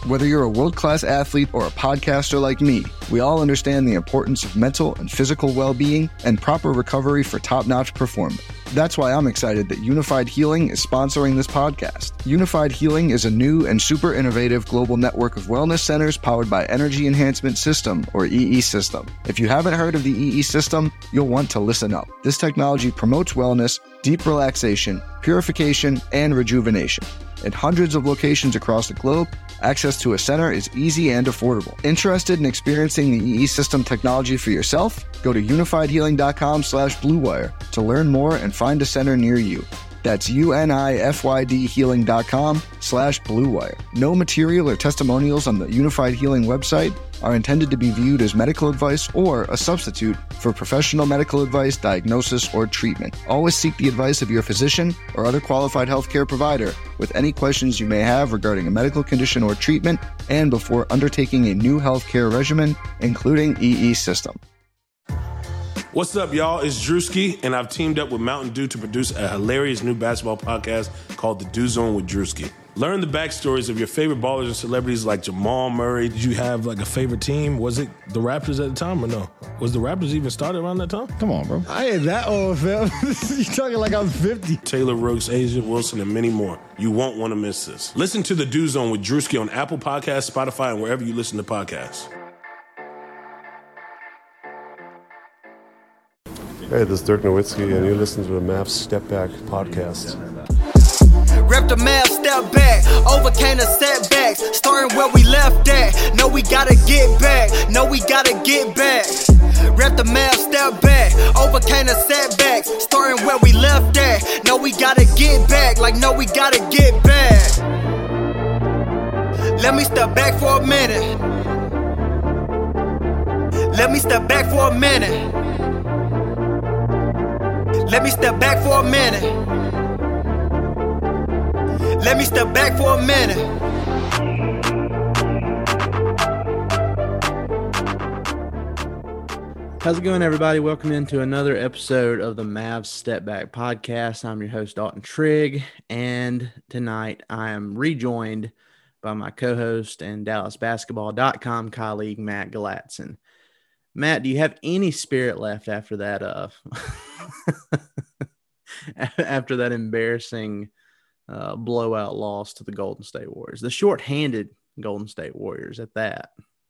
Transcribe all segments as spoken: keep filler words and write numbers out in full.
Whether you're a world-class athlete or a podcaster like me, we all understand the importance of mental and physical well-being and proper recovery for top-notch performance. That's why I'm excited that Unified Healing is sponsoring this podcast. Unified Healing is a new and super innovative global network of wellness centers powered by Energy Enhancement System, or E E System. If you haven't heard of the E E System, you'll want to listen up. This technology promotes wellness, deep relaxation, purification, and rejuvenation. In hundreds of locations across the globe, access to a center is easy and affordable. Interested in experiencing the E E System technology for yourself? Go to unifiedhealing.com slash bluewire to learn more and find a center near you. That's U-N-I-F-Y-D healing.com slash bluewire. No material or testimonials on the Unified Healing website are intended to be viewed as medical advice or a substitute for professional medical advice, diagnosis, or treatment. Always seek the advice of your physician or other qualified healthcare provider with any questions you may have regarding a medical condition or treatment and before undertaking a new healthcare regimen, including E E System. What's up, y'all? It's Drewski, and I've teamed up with Mountain Dew to produce a hilarious new basketball podcast called The Dew Zone with Drewski. Learn the backstories of your favorite ballers and celebrities like Jamal Murray. Did you have like a favorite team? Was it the Raptors at the time or no? Was the Raptors even started around that time? Come on, bro. I ain't that old, fam. You talking like I'm fifty. Taylor Rooks, Asia Wilson, and many more. You won't want to miss this. Listen to The Dew Zone with Drewski on Apple Podcasts, Spotify, and wherever you listen to podcasts. Hey, this is Dirk Nowitzki, and you listen to the Mavs Step Back podcast. Rep the Mavs step back, overcame the setbacks, starting where we left at. No, we gotta get back, no, we gotta get back. Rep the Mavs step back, overcame the setbacks, starting where we left at. No, we gotta get back, like no, we gotta get back. Let me step back for a minute. Let me step back for a minute. Let me step back for a minute. Let me step back for a minute. How's it going, everybody? Welcome into another episode of the Mavs Step Back podcast. I'm your host, Dalton Trigg, and tonight I am rejoined by my co-host and Dallas Basketball dot com colleague, Matt Galatson. Matt, do you have any spirit left after that uh after that embarrassing uh, blowout loss to the Golden State Warriors, the shorthanded Golden State Warriors at that?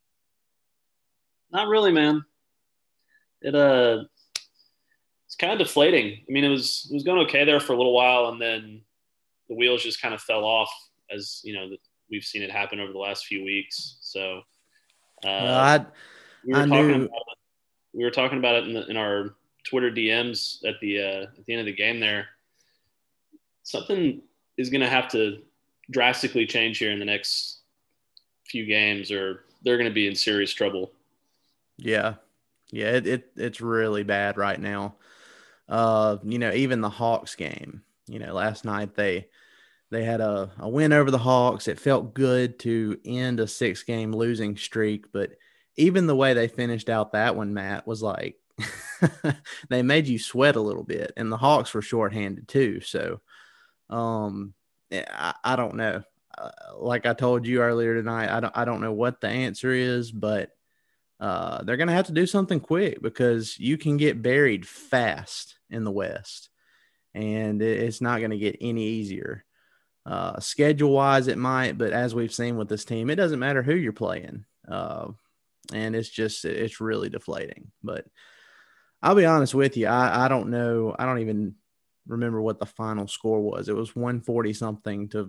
Not really, man. It uh, it's kind of deflating. I mean, it was it was going okay there for a little while, and then the wheels just kind of fell off, as you know, we've seen it happen over the last few weeks. So, uh, well, I, we were I talking knew. about it. We were talking about it in, the, in our Twitter D Ms at the uh, at the end of the game there. Something is going to have to drastically change here in the next few games, or they're going to be in serious trouble. Yeah, yeah, it, it it's really bad right now. Uh, you know, even the Hawks game. You know, last night they they had a, a win over the Hawks. It felt good to end a six-game losing streak, but even the way they finished out that one, Matt, was like they made you sweat a little bit, and the Hawks were shorthanded too. So, um, I, I don't know. Uh, like I told you earlier tonight, I don't I don't know what the answer is, but uh, they're gonna have to do something quick because you can get buried fast in the West, and it, it's not gonna get any easier. Uh, schedule wise, it might, but as we've seen with this team, it doesn't matter who you're playing. Uh, And it's just, it's really deflating. But I'll be honest with you. I, I don't know. I don't even remember what the final score was. It was one forty something to,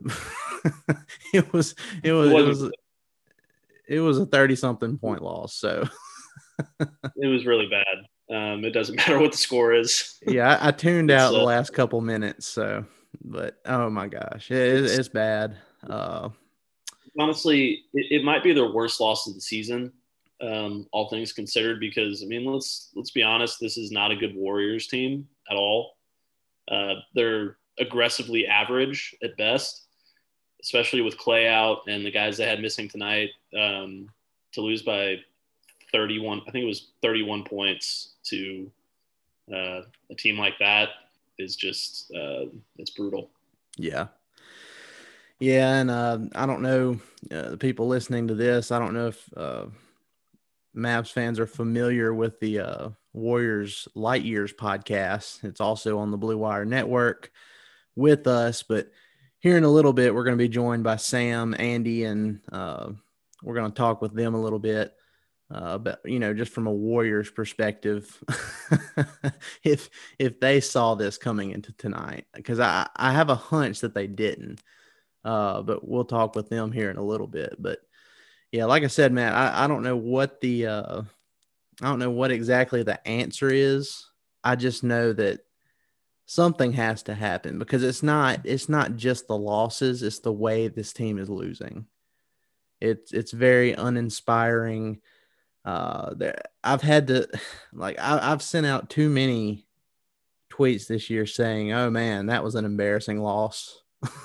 it was, it was, it was, it was a thirty something point loss. So it was really bad. Um, it doesn't matter what the score is. yeah. I, I tuned it's, out the uh, last couple minutes. So, but oh my gosh, it, it's, it's bad. Uh, honestly, it, it might be their worst loss of the season. Um, all things considered, because I mean, let's let's be honest, this is not a good Warriors team at all. Uh, they're aggressively average at best, especially with Clay out and the guys they had missing tonight. Um, to lose by thirty-one, I think it was thirty-one points to uh, a team like that is just uh, it's brutal. Yeah. Yeah, and uh, I don't know uh, the people listening to this. I don't know if uh, Mavs fans are familiar with the uh, Warriors Light Years podcast. It's also on the Blue Wire Network with us. But here in a little bit, we're going to be joined by Sam, Andy, and uh, we're going to talk with them a little bit. Uh, but you know, just from a Warriors perspective, if if they saw this coming into tonight, because I I have a hunch that they didn't. Uh, but we'll talk with them here in a little bit. But yeah, like I said, Matt, I, I don't know what the uh, I don't know what exactly the answer is. I just know that something has to happen because it's not it's not just the losses; it's the way this team is losing. It's it's very uninspiring. Uh, there, I've had to like I, I've sent out too many tweets this year saying, "Oh man, that was an embarrassing loss."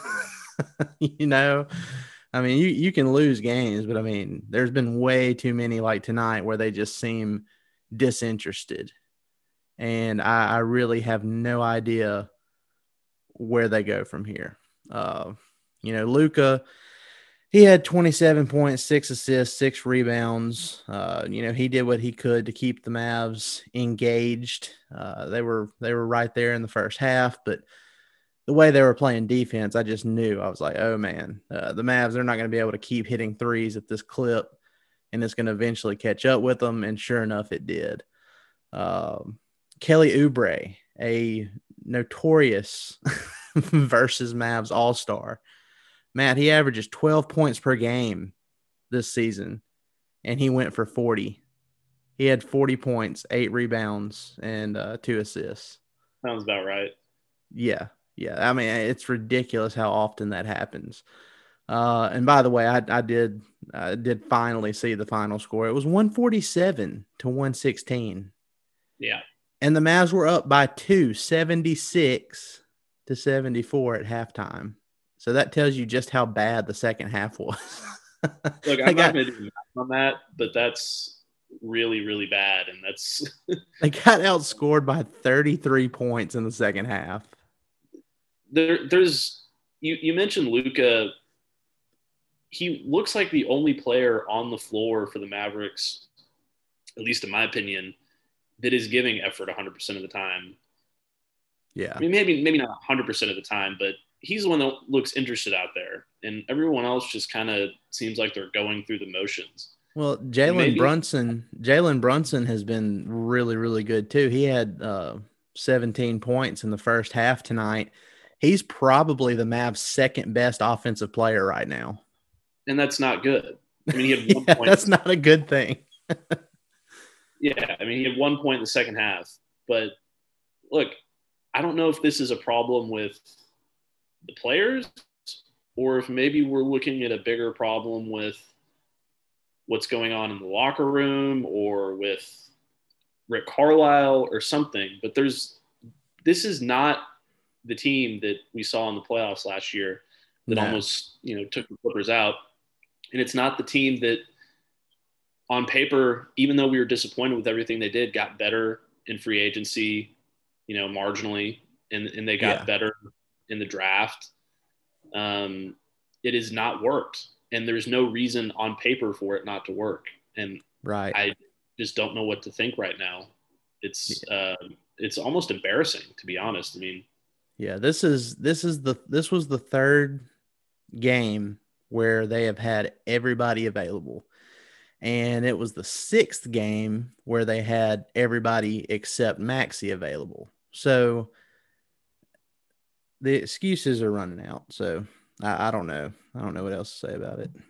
You know, I mean, you, you can lose games, but I mean, there's been way too many like tonight where they just seem disinterested. And I, I really have no idea where they go from here. Uh, you know, Luka, he had twenty-seven points, six assists, six rebounds. Uh, you know, he did what he could to keep the Mavs engaged. Uh, they were, they were right there in the first half, but the way they were playing defense, I just knew. I was like, oh, man, uh, the Mavs, they're not going to be able to keep hitting threes at this clip, and it's going to eventually catch up with them, and sure enough, it did. Um, Kelly Oubre, a notorious versus Mavs all-star. Matt, he averages twelve points per game this season, and he went for forty. He had forty points, eight rebounds, and uh, two assists. Sounds about right. Yeah. Yeah, I mean, it's ridiculous how often that happens. Uh, and by the way, I, I did I did finally see the final score. It was one forty-seven to one sixteen. Yeah. And the Mavs were up by two, seventy-six to seventy-four at halftime. So that tells you just how bad the second half was. Look, I'm not going to do math on that, but that's really, really bad. And that's – They got outscored by thirty-three points in the second half. There, there's you, you mentioned Luka. He looks like the only player on the floor for the Mavericks, at least in my opinion, that is giving effort one hundred percent of the time. Yeah. I mean, maybe maybe not one hundred percent of the time, but he's the one that looks interested out there. And everyone else just kind of seems like they're going through the motions. Well, Jalen Brunson, Jalen Brunson has been really, really good too. He had uh, seventeen points in the first half tonight. He's probably the Mavs' second best offensive player right now. And that's not good. I mean, he had one yeah, point. That's not a good thing. Yeah. I mean, he had one point in the second half. But look, I don't know if this is a problem with the players or if maybe we're looking at a bigger problem with what's going on in the locker room or with Rick Carlisle or something. But there's this is not the team that we saw in the playoffs last year that no. almost, you know, took the Clippers out. And it's not the team that on paper, even though we were disappointed with everything they did, got better in free agency, you know, marginally, and, and they got yeah. better in the draft. Um, it has not worked. And there's no reason on paper for it not to work. And right. I just don't know what to think right now. It's, yeah. uh, it's almost embarrassing, to be honest. I mean, Yeah, this is this is the this was the third game where they have had everybody available. And it was the sixth game where they had everybody except Maxey available. So the excuses are running out. So I, I don't know. I don't know what else to say about it.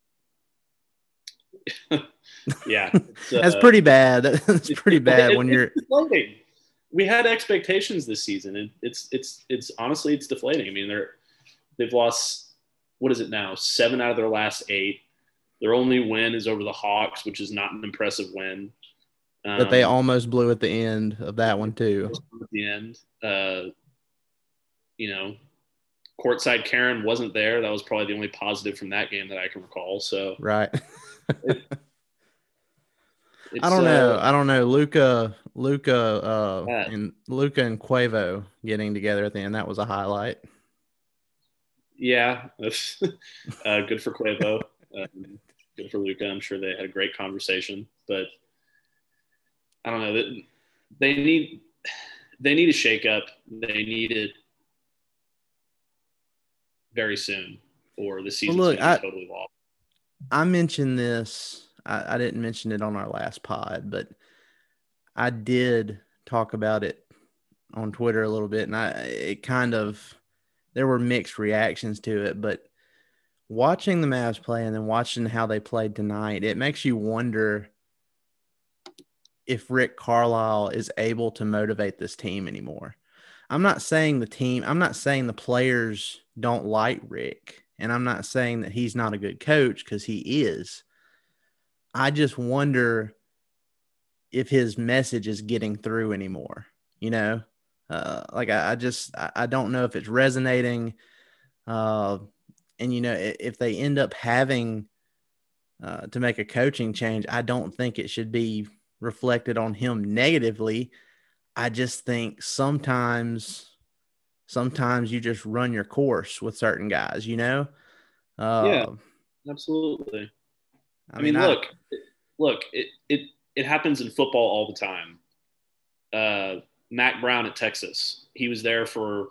Yeah. That's uh, pretty bad. That's pretty bad when you're deflating. We had expectations this season, and it's it's it's honestly it's deflating. I mean, they're they've lost, what is it now? Seven out of their last eight. Their only win is over the Hawks, which is not an impressive win. Um, but they almost blew at the end of that one too. At the end, uh, you know, courtside Karen wasn't there. That was probably the only positive from that game that I can recall. So right. it, I don't uh, know. I don't know. Luka, Luka, uh, and Luka and Quavo getting together at the end. That was a highlight. yeah, uh, good for Quavo, um, good for Luka. I'm sure they had a great conversation, but I don't know that they need they need a shakeup. They need it very soon, or the season's well, look, going to I, be totally lost. I mentioned this. I, I didn't mention it on our last pod, but I did talk about it on Twitter a little bit, and I it kind of there were mixed reactions to it, but watching the Mavs play and then watching how they played tonight, it makes you wonder if Rick Carlisle is able to motivate this team anymore. I'm not saying the team, I'm not saying the players don't like Rick, and I'm not saying that he's not a good coach, because he is. I just wonder if his message is getting through anymore, you know? Uh, like I, I just, I, I don't know if it's resonating. Uh, and, you know, if they end up having uh, to make a coaching change, I don't think it should be reflected on him negatively. I just think sometimes, sometimes you just run your course with certain guys, you know? Uh, yeah, absolutely. I, I mean, mean, look, I, look, it, it, it happens in football all the time. Uh, Mac Brown at Texas, he was there for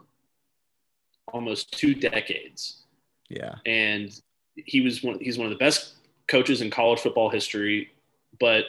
almost two decades. Yeah. And he was one, he's one of the best coaches in college football history, but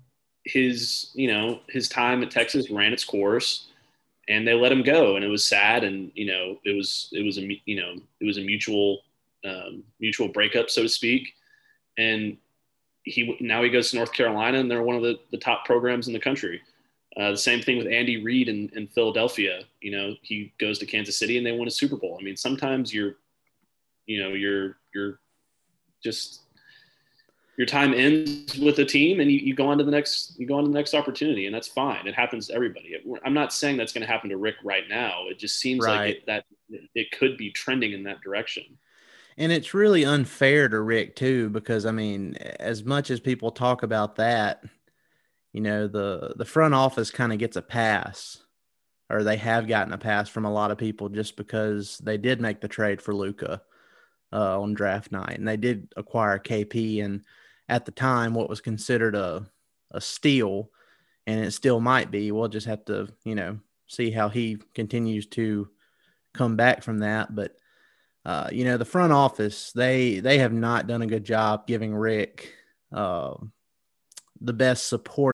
his, you know, his time at Texas ran its course, and they let him go. And it was sad. And, you know, it was, it was a, you know, it was a mutual, um, mutual breakup, so to speak. And he, now he goes to North Carolina, and they're one of the, the top programs in the country. Uh, the same thing with Andy Reid in, in Philadelphia. You know, he goes to Kansas City and they win a Super Bowl. I mean, sometimes you're, you know, you're, you're just, your time ends with a team, and you, you go on to the next, you go on to the next opportunity, and that's fine. It happens to everybody. I'm not saying that's going to happen to Rick right now. It just seems right. like it, that it could be trending in that direction. And it's really unfair to Rick too, because I mean, as much as people talk about that, you know, the, the front office kind of gets a pass, or they have gotten a pass from a lot of people, just because they did make the trade for Luka uh, on draft night, and they did acquire K P, and at the time, what was considered a, a steal, and it still might be. We'll just have to, you know, see how he continues to come back from that. But, uh, you know, the front office, they, they have not done a good job giving Rick uh, the best support.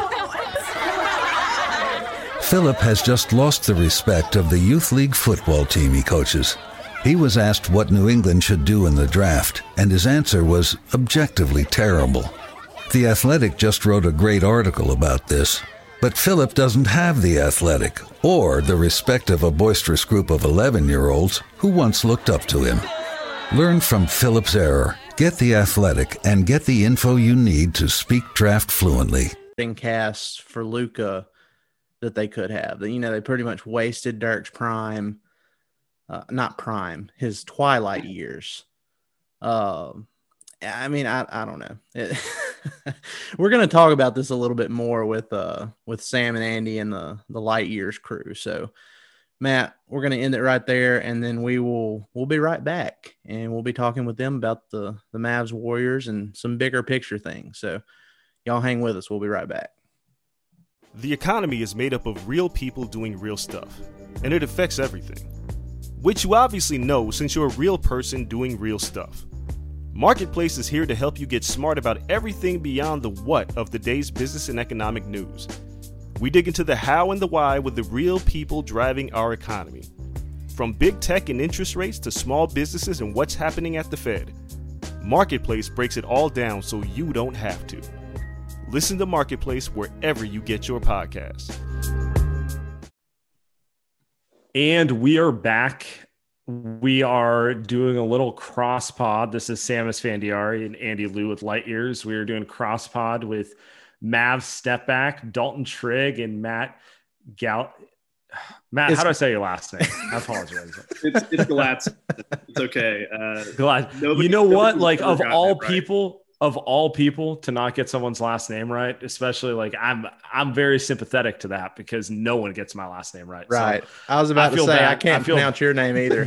Philip has just lost the respect of the youth league football team he coaches. He was asked what New England should do in the draft, and his answer was objectively terrible. The Athletic just wrote a great article about this, but Philip doesn't have the Athletic or the respect of a boisterous group of eleven-year-olds who once looked up to him. Learn from Philip's error. Get the Athletic and get the info you need to speak draft fluently. Cast for Luka that they could have. You know, they pretty much wasted Dirk's prime. Uh, not prime, his twilight years. Uh, I mean, I, I don't know. It, we're going to talk about this a little bit more with uh with Sam and Andy and the the Light Years crew. So, Matt, we're going to end it right there, and then we will we'll be right back, and we'll be talking with them about the the Mavs Warriors and some bigger picture things. So, y'all hang with us. We'll be right back. The economy is made up of real people doing real stuff, and it affects everything. Which you obviously know since you're a real person doing real stuff. Marketplace is here to help you get smart about everything beyond the what of the day's business and economic news. We dig into the how and the why with the real people driving our economy. From big tech and interest rates to small businesses and what's happening at the Fed. Marketplace breaks it all down so you don't have to. Listen to Marketplace wherever you get your podcasts. And we are back. We are doing a little cross pod. This is Sam Esfandiari and Andy Liu with Light Years. We are doing cross pod with Mavs step back, Dalton Trigg, and Matt Gal. Matt, it's, how do I say your last name? I apologize. It's it's Galatz. It's okay. Uh, Galatz. You know what? Like, of all that, right? people, of all people to not get someone's last name right, especially like I'm I'm very sympathetic to that because no one gets my last name right. Right. So I was about I to say bad. I can't I feel... pronounce your name either.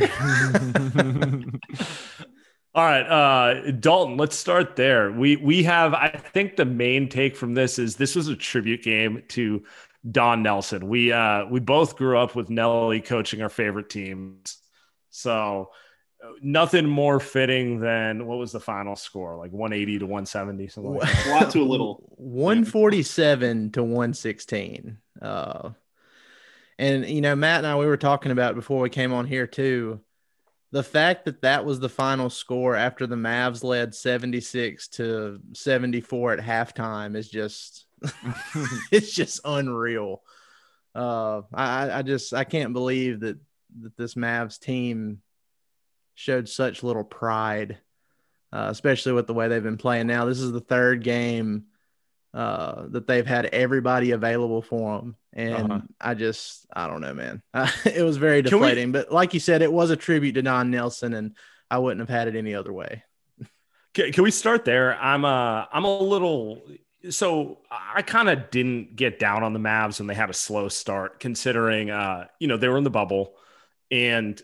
All right, uh, Dalton, let's start there. We we have, I think the main take from this is this was a tribute game to Don Nelson. We uh, we both grew up with Nelly coaching our favorite teams. So nothing more fitting than, what was the final score? Like one eighty to one seventy, something like that. A lot to a little. one forty-seven to one sixteen. Uh, and, you know, Matt and I, we were talking about it before we came on here too. The fact that that was the final score after the Mavs led seventy-six to seventy-four at halftime is just, it's just unreal. Uh, I, I just, I can't believe that, that this Mavs team showed such little pride, uh, especially with the way they've been playing now. This is the third game uh, that they've had everybody available for them. And uh-huh. I just, I don't know, man. It was very deflating. We, but like you said, it was a tribute to Don Nelson, and I wouldn't have had it any other way. Can, can we start there? I'm uh, I'm a little – so I kind of didn't get down on the Mavs when they had a slow start, considering, uh, you know, they were in the bubble and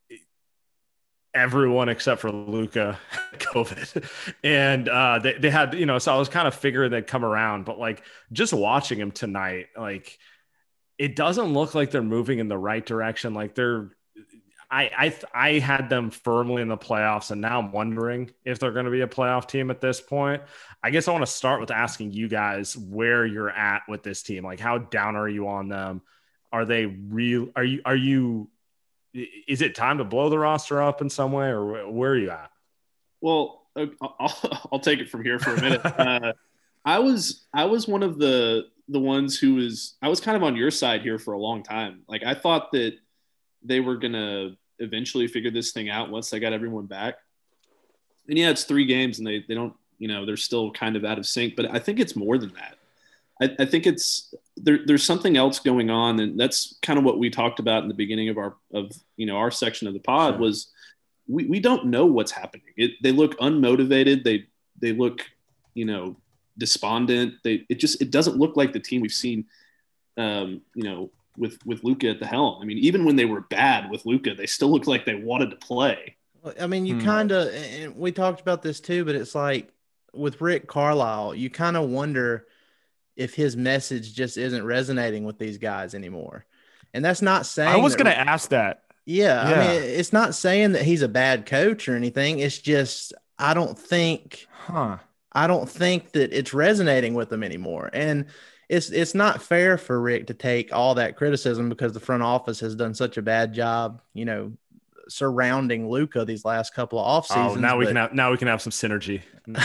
everyone except for Luka had COVID. And uh, they, they had, you know, so I was kind of figuring they'd come around. But, like, just watching him tonight, like – it doesn't look like they're moving in the right direction. Like they're, I, I, I had them firmly in the playoffs, and now I'm wondering if they're going to be a playoff team at this point. I guess I want to start with asking you guys where you're at with this team. Like, how down are you on them? Are they real? Are you, are you, is it time to blow the roster up in some way, or where are you at? Well, I'll, I'll take it from here for a minute. uh, I was, I was one of the, the ones who was, I was kind of on your side here for a long time. Like, I thought that they were going to eventually figure this thing out once they got everyone back. And yeah, it's three games and they, they don't, you know, they're still kind of out of sync, but I think it's more than that. I, I think it's, there, there's something else going on. And that's kind of what we talked about in the beginning of our, of, you know, our section of the pod sure. was we, we don't know what's happening. It, they look unmotivated. They, they look, you know, despondent. They it just it doesn't look like the team we've seen, um, you know, with with Luka at the helm. I mean, even when they were bad with Luka, they still looked like they wanted to play. I mean, you hmm. kind of, and we talked about this too, but it's like with Rick Carlisle, you kind of wonder if his message just isn't resonating with these guys anymore. And that's not saying I was going to ask that. Yeah, yeah, I mean, it's not saying that he's a bad coach or anything. It's just I don't think. Huh. I don't think that it's resonating with them anymore. And it's it's not fair for Rick to take all that criticism because the front office has done such a bad job, you know, surrounding Luka these last couple of off seasons. Oh, now we but, can have now we can have some synergy.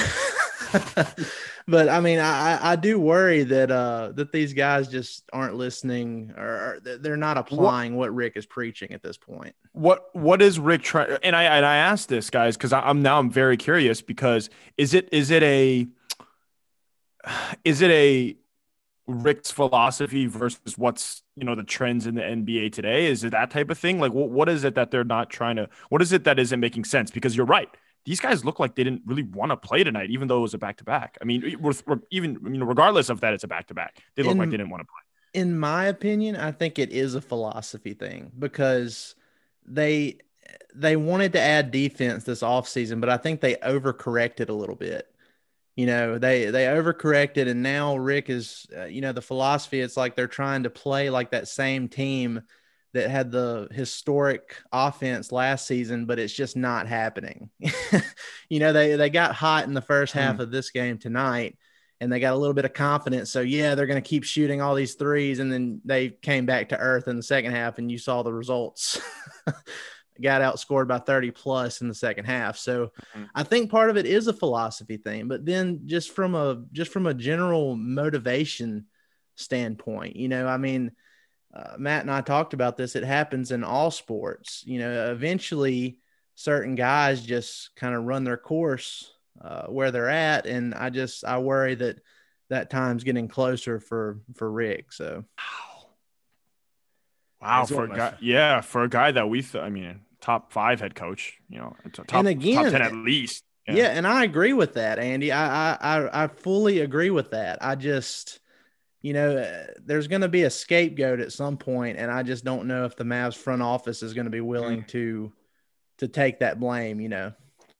But I mean, I, I do worry that uh, that these guys just aren't listening, or, or they're not applying what, what Rick is preaching at this point. What what is Rick trying? And I and I asked this, guys, because I'm now I'm very curious, because is it is it a is it a Rick's philosophy versus what's, you know, the trends in the N B A today? Is it that type of thing? Like, what what is it that they're not trying to? What is it that isn't making sense? Because you're right. These guys look like they didn't really want to play tonight, even though it was a back-to-back. I mean, we're, we're even I mean, regardless of that, it's a back-to-back. They look in, like they didn't want to play. In my opinion, I think it is a philosophy thing because they they wanted to add defense this offseason, but I think they overcorrected a little bit. You know, they they overcorrected, and now Rick is, uh, you know, the philosophy, it's like they're trying to play like that same team that had the historic offense last season, but it's just not happening. You know, they, they got hot in the first half hmm. of this game tonight, and they got a little bit of confidence. So, yeah, they're going to keep shooting all these threes, and then they came back to earth in the second half, and you saw the results. Got outscored by thirty plus in the second half. So mm-hmm. I think part of it is a philosophy thing, but then just from a just from a general motivation standpoint, you know, I mean, Uh, Matt and I talked about this. It happens in all sports. You know, eventually certain guys just kind of run their course uh, where they're at. And I just, I worry that that time's getting closer for, for Rick. So. Wow. Wow. For a guy, yeah. For a guy that we, th- I mean, top five head coach, you know, top, and again, top ten at least. Yeah. yeah, and I agree with that, Andy. I I I fully agree with that. I just, you know, there's going to be a scapegoat at some point, and I just don't know if the Mavs front office is going to be willing mm. to to take that blame. You know,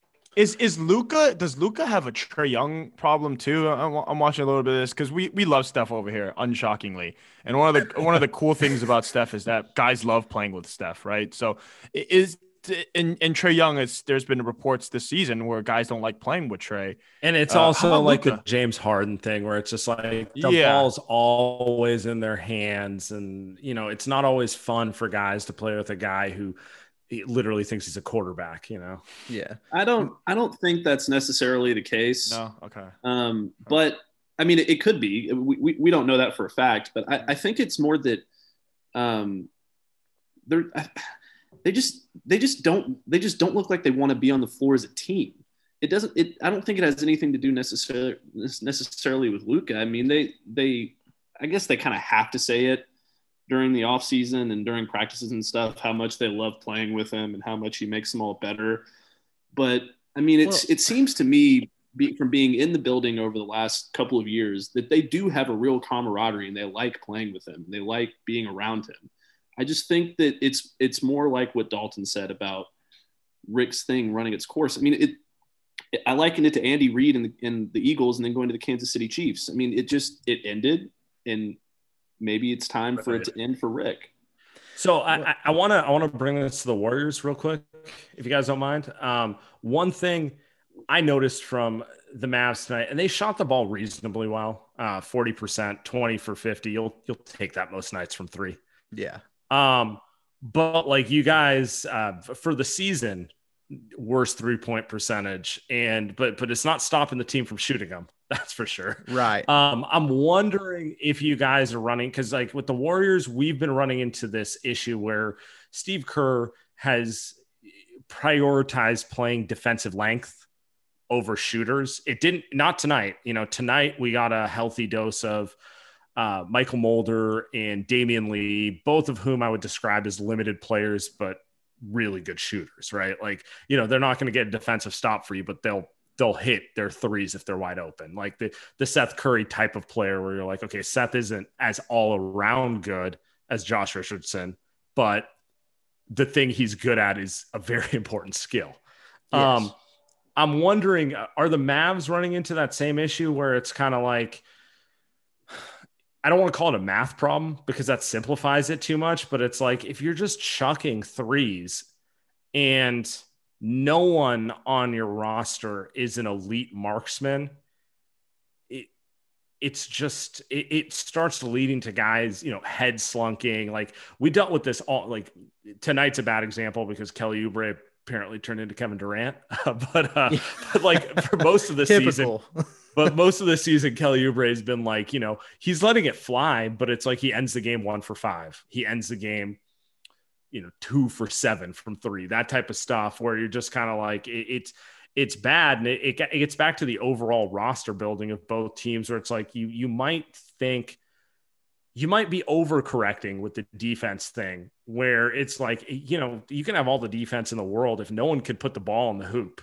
is is Luka? Does Luka have a Trae Young problem too? I'm, I'm watching a little bit of this because we we love Steph over here, unshockingly. And one of the one of the cool things about Steph is that guys love playing with Steph, right? So is. In, in Trae Young, it's, there's been reports this season where guys don't like playing with Trae. And it's uh, also like Luka? the James Harden thing where it's just like the yeah. ball's always in their hands. And, you know, it's not always fun for guys to play with a guy who literally thinks he's a quarterback, you know? Yeah. I don't, I don't think that's necessarily the case. No. Okay. Um, but I mean, it, it could be, we, we, we don't know that for a fact, but I, I think it's more that um, they're, I, They just they just don't they just don't look like they want to be on the floor as a team. It doesn't it I don't think it has anything to do necessarily necessarily with Luka. I mean, they they I guess they kind of have to say it during the offseason and during practices and stuff, how much they love playing with him and how much he makes them all better. But I mean, it's well, it seems to me be, from being in the building over the last couple of years that they do have a real camaraderie and they like playing with him. They like being around him. I just think that it's it's more like what Dalton said about Rick's thing running its course. I mean, it, it I liken it to Andy Reid and the, and the Eagles and then going to the Kansas City Chiefs. I mean, it just it ended, and maybe it's time for it to end for Rick. So I, I want to I want to bring this to the Warriors real quick, if you guys don't mind. Um, one thing I noticed from the Mavs tonight, and they shot the ball reasonably well, uh, forty percent, twenty for fifty. You'll you'll take that most nights from three. Yeah. Um, but like you guys, uh, for the season, worst three point percentage, and but but it's not stopping the team from shooting them. That's for sure. Right. Um, I'm wondering if you guys are running because like with the Warriors, we've been running into this issue where Steve Kerr has prioritized playing defensive length over shooters. It didn't not tonight. You know, tonight we got a healthy dose of. Uh, Michael Mulder and Damian Lee, both of whom I would describe as limited players, but really good shooters, right? Like, you know, they're not going to get a defensive stop for you, but they'll, they'll hit their threes if they're wide open. Like the, the Seth Curry type of player where you're like, okay, Seth isn't as all around good as Josh Richardson, but the thing he's good at is a very important skill. Yes. Um, I'm wondering, are the Mavs running into that same issue where it's kind of like, I don't want to call it a math problem because that simplifies it too much, but it's like if you're just chucking threes and no one on your roster is an elite marksman, it it's just it, it starts leading to guys, you know, head slunking. Like we dealt with this all like tonight's a bad example because Kelly Oubre apparently turned into Kevin Durant, but, uh, but like for most of the season. But most of the season, Kelly Oubre has been like, you know, he's letting it fly, but it's like he ends the game one for five. He ends the game, you know, two for seven from three, that type of stuff where you're just kind of like, it, it's, it's bad. And it, it, it gets back to the overall roster building of both teams where it's like, you, you might think you might be overcorrecting with the defense thing where it's like, you know, you can have all the defense in the world. If no one could put the ball in the hoop,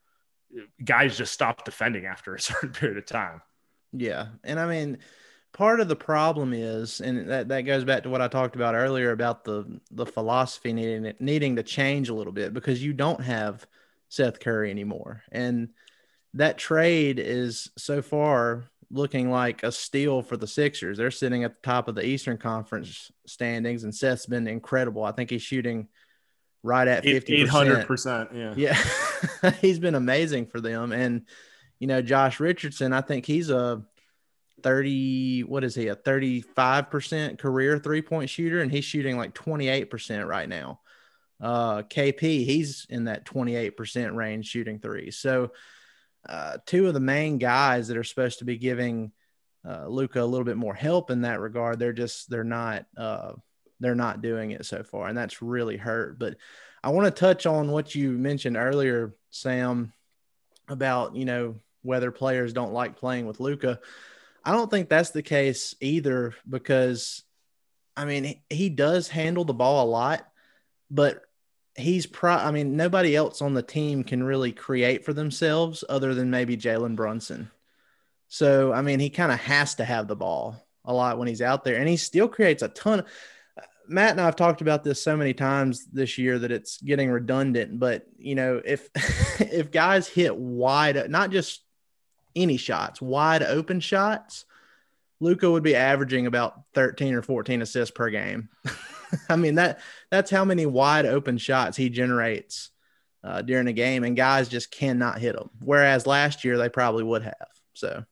guys just stop defending after a certain period of time. Yeah. And I mean, part of the problem is, and that, that goes back to what I talked about earlier about the, the philosophy needing, needing to change a little bit because you don't have Seth Curry anymore. And that trade is so far looking like a steal for the Sixers. They're sitting at the top of the Eastern Conference standings and Seth's been incredible. I think he's shooting right at fifty percent. eight hundred percent, yeah. Yeah. He's been amazing for them. And, you know, Josh Richardson, I think he's a thirty, what is he, a thirty-five percent career three-point shooter, and he's shooting like twenty-eight percent right now. Uh, K P, he's in that twenty-eight percent range shooting threes. So uh, two of the main guys that are supposed to be giving uh, Luka a little bit more help in that regard, they're just, they're not uh, – they're not doing it so far, and that's really hurt. But I want to touch on what you mentioned earlier, Sam, about, you know, whether players don't like playing with Luka. I don't think that's the case either because, I mean, he, he does handle the ball a lot, but he's pro. I mean, nobody else on the team can really create for themselves other than maybe Jalen Brunson. So, I mean, he kind of has to have the ball a lot when he's out there, and he still creates a ton of, Matt and I have talked about this so many times this year that it's getting redundant, but you know, if, if guys hit wide, not just any shots, wide open shots, Luka would be averaging about thirteen or fourteen assists per game. I mean, that that's how many wide open shots he generates uh, during a game, and guys just cannot hit them. Whereas last year they probably would have. So.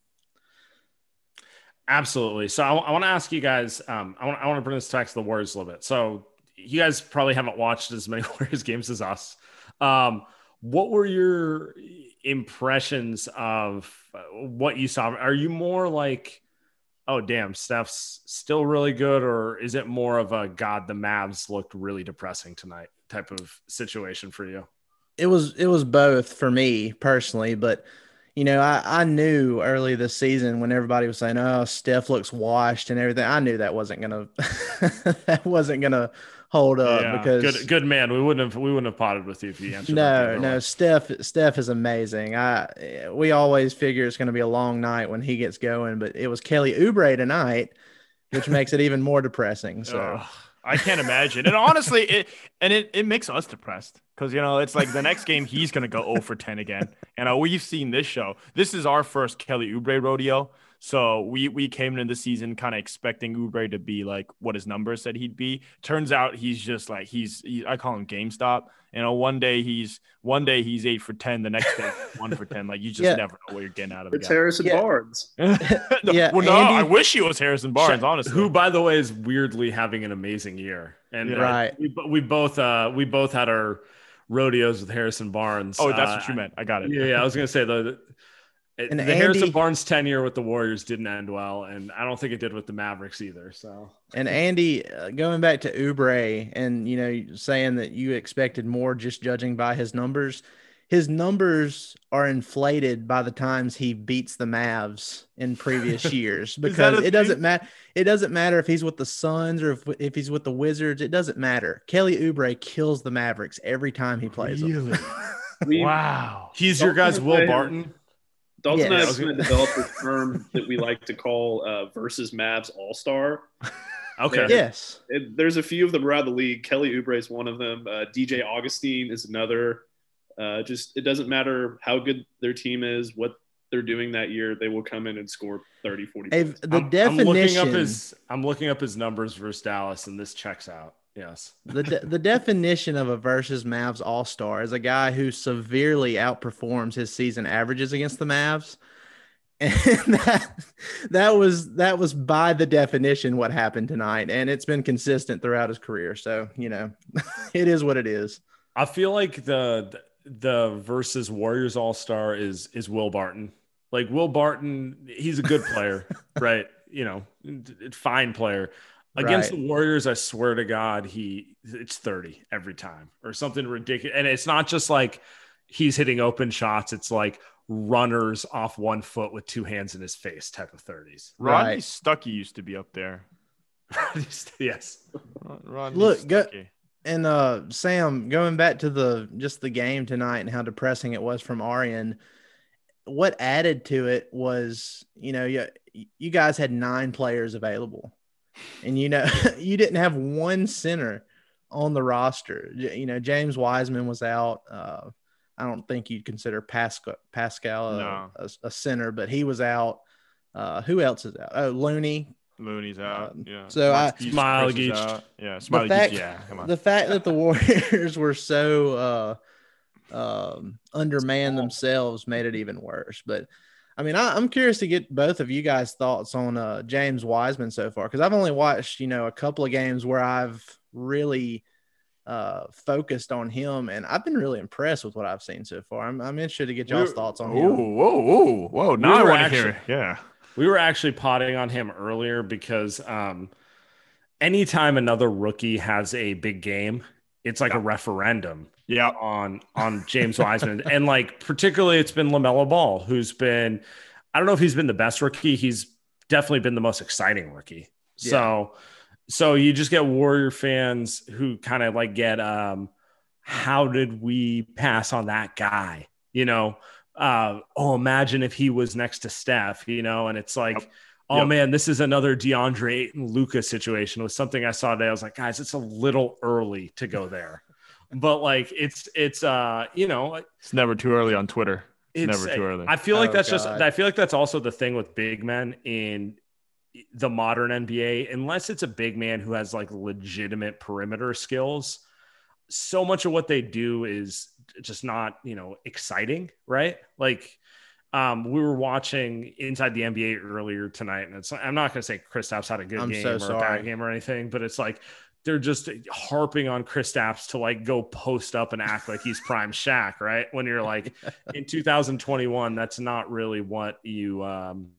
Absolutely. So I, I want to ask you guys, um, I want, I want to bring this back to the Warriors a little bit. So you guys probably haven't watched as many Warriors games as us. Um, what were your impressions of what you saw? Are you more like, oh, damn, Steph's still really good? Or is it more of a, God, the Mavs looked really depressing tonight type of situation for you? It was, it was both for me personally, but you know, I, I knew early this season when everybody was saying, oh, Steph looks washed and everything, I knew that wasn't going to, that wasn't going to hold up yeah, because good, good man. We wouldn't have, we wouldn't have potted with you if you answered. No, no, way. Steph, Steph is amazing. I, we always figure it's going to be a long night when he gets going, but it was Kelly Oubre tonight, which makes it even more depressing. So I can't imagine. And honestly, it, and it, it makes us depressed. Because, you know, it's like the next game, he's going to go oh for ten again. And uh, we've seen this show. This is our first Kelly Oubre rodeo. So we we came into the season kind of expecting Oubre to be like what his numbers said he'd be. Turns out he's just like he's he, I call him GameStop. You know, one day he's one day he's eight for ten, the next day one for ten. Like you just yeah. never know what you're getting out of it. It's Harrison yeah. Barnes. no, yeah, well, no, Andy, I wish he was Harrison Barnes, honestly. Who, by the way, is weirdly having an amazing year. And yeah. uh, right, we, we both uh, we both had our rodeos with Harrison Barnes. Oh, that's uh, what you meant. I got it. Yeah, yeah I was gonna say the. It, the Andy, Harrison Barnes tenure with the Warriors didn't end well, and I don't think it did with the Mavericks either. So, and Andy, uh, going back to Oubre, and you know, saying that you expected more just judging by his numbers, his numbers are inflated by the times he beats the Mavs in previous years because it doesn't matter. It doesn't matter if he's with the Suns or if, if he's with the Wizards. It doesn't matter. Kelly Oubre kills the Mavericks every time he plays really? them. Wow, he's your guy's Will Barton. Dalton yes. and I have kind of developed a term that we like to call uh, versus Mavs All-Star. Okay. And yes. It, there's a few of them around the league. Kelly Oubre is one of them. Uh, D J Augustine is another. Uh, just it doesn't matter how good their team is, what they're doing that year, they will come in and score thirty, forty points. The I'm, definition. I'm looking up his. I'm looking up his numbers versus Dallas, and this checks out. Yes. The de- the definition of a versus Mavs All-Star is a guy who severely outperforms his season averages against the Mavs. And that, that was that was by the definition what happened tonight. And it's been consistent throughout his career. So, you know, it is what it is. I feel like the the versus Warriors All-Star is is Will Barton. Like Will Barton, he's a good player, right? You know, fine player. Against right. the Warriors, I swear to God, he it's thirty every time or something ridiculous. And it's not just like he's hitting open shots. It's like runners off one foot with two hands in his face type of thirties. Rodney right. Stuckey used to be up there. Yes. Rodney Look, Stuckey. go, and uh, Sam, going back to the just the game tonight and how depressing it was from Arian, what added to it was, you know, you, you guys had nine players available. And, you know, you didn't have one center on the roster. You know, James Wiseman was out. Uh, I don't think you'd consider Pascal, Pascal no. a, a, a center, but he was out. Uh, who else is out? Oh, Looney. Looney's out. Um, yeah. So I Smile Geach. Yeah. Smile Geach. Yeah. Come on. The fact that the Warriors were so uh, um, undermanned themselves made it even worse. But I mean, I, I'm curious to get both of you guys' thoughts on uh, James Wiseman so far, because I've only watched, you know, a couple of games where I've really uh, focused on him, and I've been really impressed with what I've seen so far. I'm, I'm interested to get y'all's thoughts on him. Whoa, whoa, whoa, whoa! Now we I were want to actually, hear it. Yeah, we were actually potting on him earlier because um, anytime another rookie has a big game, it's like yeah. a referendum. Yeah, on on James Wiseman, and like particularly it's been LaMelo Ball, who's been, I don't know if he's been the best rookie, he's definitely been the most exciting rookie. Yeah. So, so you just get Warrior fans who kind of like get um how did we pass on that guy? You know, uh, oh, imagine if he was next to Steph, you know, and it's like, yep. oh yep. man, this is another DeAndre and Luka situation. It was something I saw today. I was like, guys, it's a little early to go there, but like, it's, it's, uh, you know, it's never too early on Twitter. It's, it's never too early. I feel like oh, that's God. just, I feel like that's also the thing with big men in the modern N B A, unless it's a big man who has like legitimate perimeter skills. So much of what they do is just not, you know, exciting, right? Like, um, we were watching Inside the N B A earlier tonight, and it's, I'm not going to say Kristaps had a good I'm game so or sorry. a bad game or anything, but it's like, they're just harping on Kristaps to like go post up and act like he's prime Shaq, right? When you're like in two thousand twenty-one, that's not really what you, um,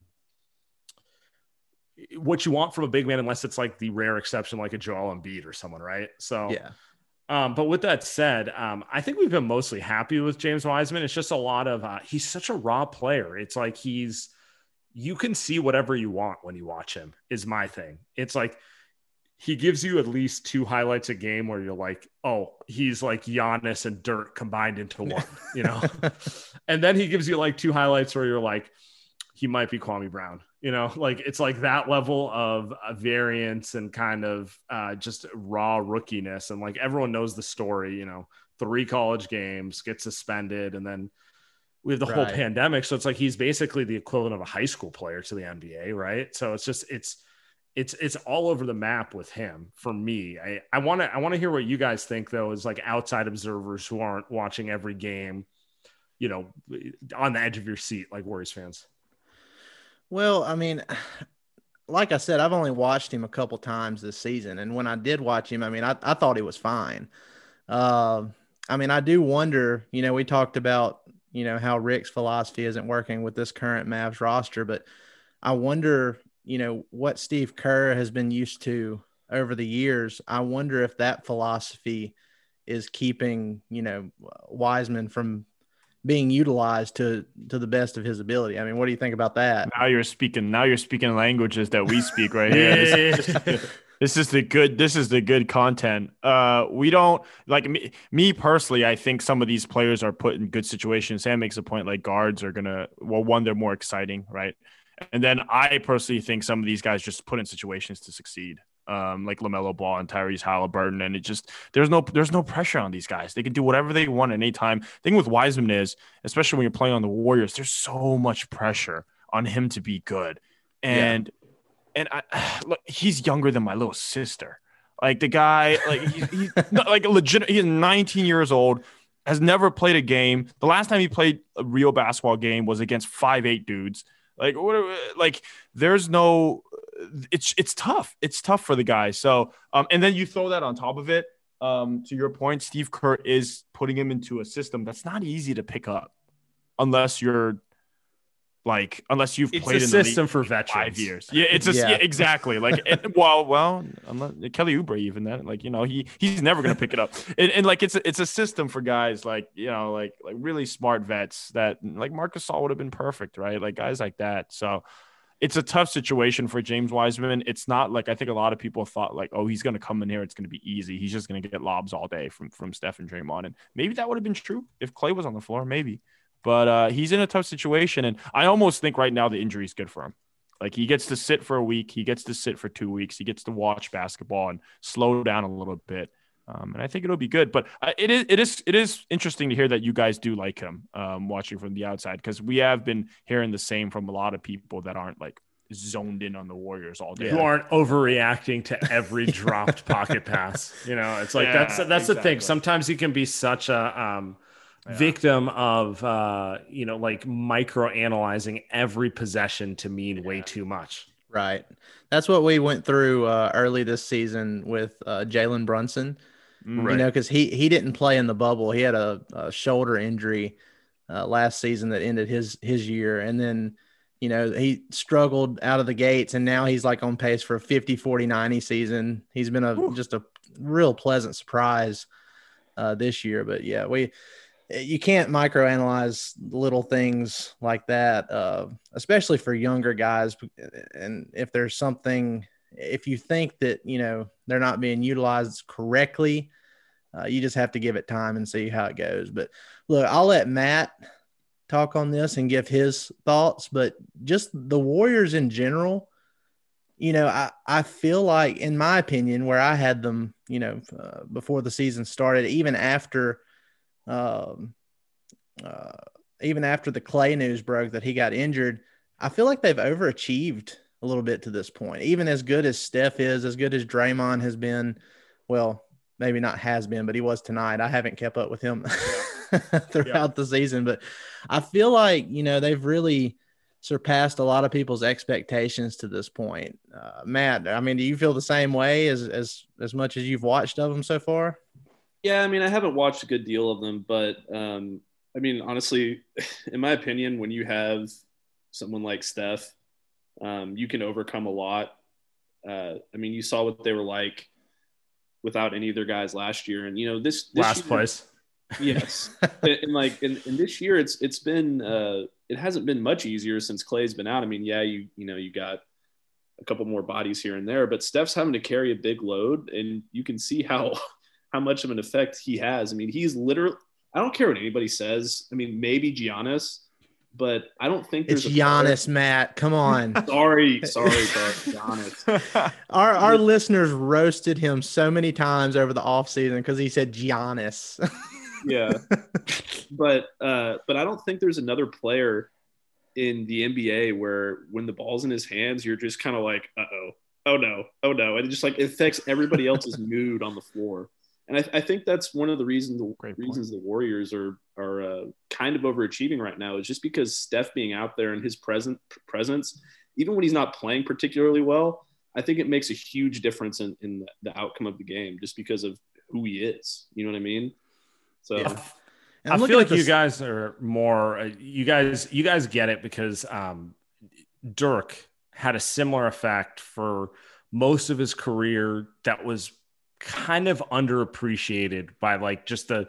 what you want from a big man, unless it's like the rare exception, like a Joel Embiid or someone, right? So, yeah. Um, but with that said, um, I think we've been mostly happy with James Wiseman. It's just a lot of, uh, he's such a raw player. It's like, he's, you can see whatever you want when you watch him is my thing. It's like, he gives you at least two highlights a game where you're like, oh, he's like Giannis and Dirk combined into one, you know? And then he gives you like two highlights where you're like, he might be Kwame Brown, you know, like it's like that level of uh, variance and kind of uh, just raw rookiness. And like everyone knows the story, you know, three college games, get suspended, and then we have the right. whole pandemic. So it's like he's basically the equivalent of a high school player to the N B A, right? So it's just it's it's it's all over the map with him for me. I I want to I want to hear what you guys think though, as like outside observers who aren't watching every game, you know, on the edge of your seat like Warriors fans. Well, I mean, like I said, I've only watched him a couple times this season. And when I did watch him, I mean, I, I thought he was fine. Uh, I mean, I do wonder, you know, we talked about, you know, how Rick's philosophy isn't working with this current Mavs roster, but I wonder, you know, what Steve Kerr has been used to over the years. I wonder if that philosophy is keeping, you know, Wiseman from being utilized to to the best of his ability. I mean, what do you think about that? Now you're speaking. Now you're speaking languages that we speak right here. This, this, this is the good. This is the good content. Uh, we don't like me. Me personally, I think some of these players are put in good situations. Sam makes a point like guards are gonna. Well, one, they're more exciting, right? And then I personally think some of these guys just put in situations to succeed. Um, like LaMelo Ball and Tyrese Halliburton, and it just there's no there's no pressure on these guys. They can do whatever they want at any time. The thing with Wiseman is, especially when you're playing on the Warriors, there's so much pressure on him to be good. And yeah. and I look, he's younger than my little sister. Like the guy, like he's, he's not, like legit. He's nineteen years old, has never played a game. The last time he played a real basketball game was against five eight dudes. Like what? Like there's no. It's it's tough. It's tough for the guy. So, um, and then you throw that on top of it. Um, to your point, Steve Kerr is putting him into a system that's not easy to pick up, unless you're like, unless you've it's played a in system the for veterans. Five years. Yeah, it's a, yeah. yeah, exactly. Like, it, well, well, I'm not, Kelly Oubre even that. Like, you know, he he's never gonna pick it up. And, and like, it's a, it's a system for guys like you know, like like really smart vets that like Marc Gasol would have been perfect, right? Like guys like that. So. It's a tough situation for James Wiseman. It's not like I think a lot of people thought like, oh, he's going to come in here. It's going to be easy. He's just going to get lobs all day from, from Steph and Draymond. And maybe that would have been true if Clay was on the floor, maybe. But uh, he's in a tough situation. And I almost think right now the injury is good for him. Like he gets to sit for a week. He gets to sit for two weeks. He gets to watch basketball and slow down a little bit. Um, and I think it'll be good. But uh, it is it is it is interesting to hear that you guys do like him um, watching from the outside, because we have been hearing the same from a lot of people that aren't like zoned in on the Warriors all day. Who aren't overreacting to every dropped pocket pass. You know, it's like yeah, that's that's exactly. the thing. Sometimes you can be such a um, yeah. victim of uh, you know, like micro analyzing every possession to mean yeah. way too much. Right. That's what we went through uh, early this season with uh, Jalen Brunson. Right. You know, because he he didn't play in the bubble. He had a, a shoulder injury uh, last season that ended his his year, and then you know he struggled out of the gates, and now he's like on pace for a fifty, forty, ninety season. He's been a Whew. just a real pleasant surprise uh, this year. But yeah, we you can't microanalyze little things like that, uh, especially for younger guys. And if there's something. If you think that, you know, they're not being utilized correctly, Uh, you just have to give it time and see how it goes. But look, I'll let Matt talk on this and give his thoughts, but just the Warriors in general, you know, I, I feel like, in my opinion, where I had them, you know, uh, before the season started, even after, um, uh, even after the Clay news broke that he got injured, I feel like they've overachieved a little bit to this point. Even as good as Steph is, as good as Draymond has been, well, maybe not has been, but he was tonight. I haven't kept up with him throughout yeah. the season, but I feel like, you know, they've really surpassed a lot of people's expectations to this point. Uh, Matt, I mean, do you feel the same way as, as, as much as you've watched of them so far? Yeah. I mean, I haven't watched a good deal of them, but um, I mean, honestly, in my opinion, when you have someone like Steph, um, you can overcome a lot. Uh, I mean, you saw what they were like without any of their guys last year. And, you know, this, this last year, place. Yes. and, and like, and, and this year it's, it's been, uh, it hasn't been much easier since Clay's been out. I mean, yeah, you, you know, you got a couple more bodies here and there, but Steph's having to carry a big load, and you can see how, how much of an effect he has. I mean, he's literally, I don't care what anybody says. I mean, maybe Giannis, but I don't think there's it's a Giannis, player. Matt. Come on. sorry, sorry, but Giannis. Our our listeners roasted him so many times over the offseason because he said Giannis. yeah, but uh, but I don't think there's another player in the N B A where when the ball's in his hands, you're just kind of like, uh oh, oh no, oh no, and it just like it affects everybody else's mood on the floor. And I, I think that's one of the reasons the Great reasons point. the Warriors are are uh, kind of overachieving right now is just because Steph being out there and his present presence, even when he's not playing particularly well, I think it makes a huge difference in, in the outcome of the game just because of who he is. You know what I mean? So yeah. I feel like this... you guys are more uh, you guys you guys get it because um, Dirk had a similar effect for most of his career that was kind of underappreciated by like just the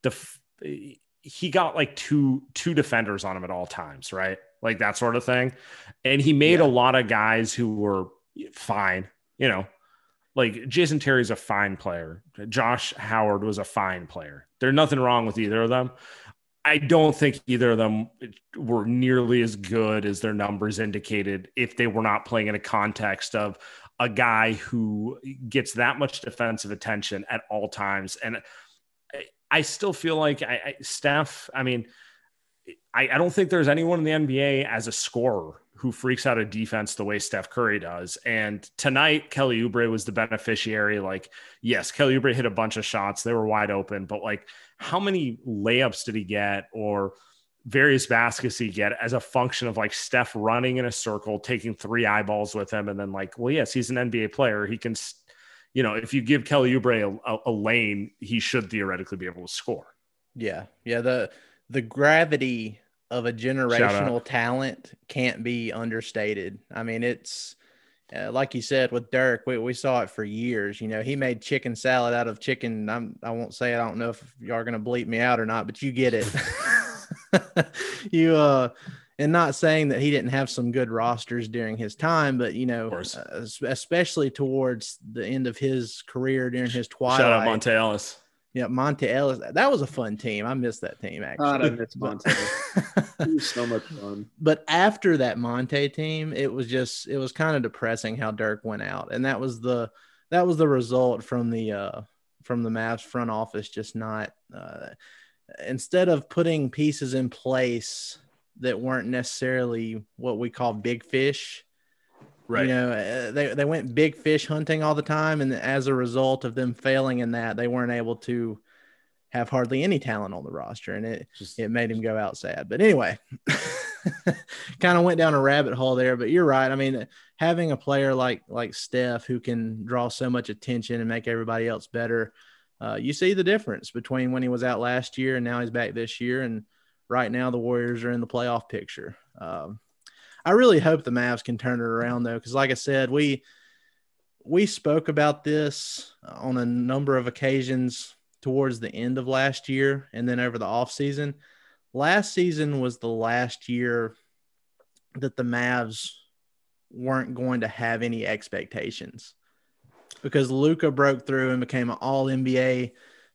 the he got like two two defenders on him at all times, right? Like that sort of thing. And he made yeah. a lot of guys who were fine, you know, like Jason Terry's a fine player. Josh Howard was a fine player. There's nothing wrong with either of them. I don't think either of them were nearly as good as their numbers indicated if they were not playing in a context of a guy who gets that much defensive attention at all times. And I, I still feel like I, I, Steph, I mean, I, I don't think there's anyone in the N B A as a scorer who freaks out a defense the way Steph Curry does. And tonight, Kelly Oubre was the beneficiary. Like, yes, Kelly Oubre hit a bunch of shots. They were wide open, but like how many layups did he get or various baskets he get as a function of like Steph running in a circle, taking three eyeballs with him. And then like, well, yes, he's an N B A player. He can, you know, if you give Kelly Oubre a, a, a lane, he should theoretically be able to score. Yeah. Yeah. The, the gravity of a generational talent can't be understated. I mean, it's uh, like you said with Dirk, we, we saw it for years. You know, he made chicken salad out of chicken. I'm, I won't say it. I don't know if y'all are going to bleep me out or not, but you get it. you uh and not saying that he didn't have some good rosters during his time, but you know, uh, especially towards the end of his career during his twilight. Shout out Monte Ellis. Yeah, Monte Ellis. That was a fun team. I missed that team actually. God, I miss Monte. It was so much fun. But after that Monte team, it was just it was kind of depressing how Dirk went out, and that was the that was the result from the uh from the Mavs front office just not. Uh, Instead of putting pieces in place that weren't necessarily what we call big fish, right? You know, they, they went big fish hunting all the time. And as a result of them failing in that, they weren't able to have hardly any talent on the roster. And it just, it made him go out sad. But anyway, kind of went down a rabbit hole there, but you're right. I mean, having a player like, like Steph, who can draw so much attention and make everybody else better, Uh, you see the difference between when he was out last year and now he's back this year. And right now the Warriors are in the playoff picture. Um, I really hope the Mavs can turn it around though. Cause like I said, we, we spoke about this on a number of occasions towards the end of last year. And then over the off season, last season was the last year that the Mavs weren't going to have any expectations, because Luka broke through and became an all N B A